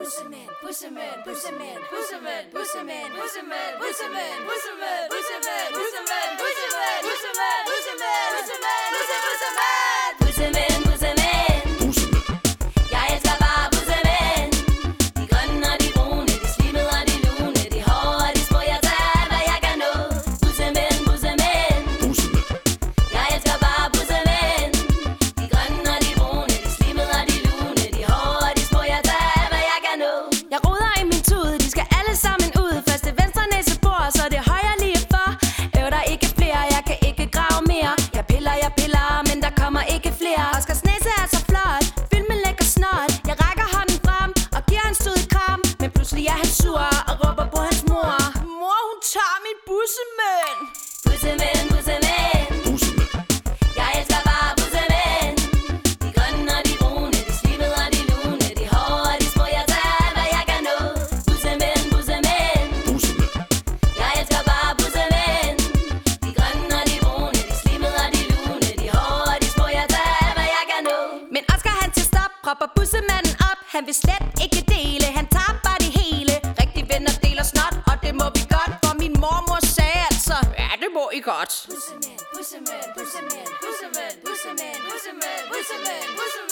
Bussemænd, bussemænd, bussemænd, bussemænd, bussemænd, bussemænd, bussemænd, bussemænd, bussemænd, bussemænd, bussemænd, bussemænd, bussemænd, bussemænd, bussemænd, bussemænd. Jeg elsker bare bussemænd. De grønne og de brune, de slimmede og de lune, de hårde og de små, jeg tager alt, hvad jeg kan nå. Bussemænd, bussemænd. Jeg elsker bare bussemænd. De grønne og de brune, de slimmede og de lune, de hårde og de små, jeg tager alt, hvad jeg kan nå. Jeg roder i min tud, de skal alle sammen ud. Først det venstre næsebord, så det højre lige for. Der er ikke flere, jeg kan ikke grave mere. Jeg piller, men der kommer ikke flere. Oscars næse er så flot, fyldt med lækker snot. Jeg rækker hånden frem og giver en stød kram. Men pludselig er han sur og råber på hans mor. Mor, hun tager min bussemænd. Bussemænd, bussemænd. Jeg elsker bare bussemænd. De grønne og de brune, de slimmede og de lune, de hårde og de små, jeg tager alt, hvad jeg kan nå. Bussemænd, bussemænd. Jeg elsker bare bussemænd. De grønne og de brune, de slimmede og de lune, de hårde og de små, jeg tager alt, hvad jeg kan nå. Men Oscar han til stop, propper bussemanden op. Han vil slet ikke dele, han tager bare det hele. Rigtig venner deler snot, og det må vi godt. For min mormor sagde altså, ja det må I godt. Bussemænd, bussemænd, bussemænd, bussemænd, bussemænd, bussemænd, bussemænd, bussemænd.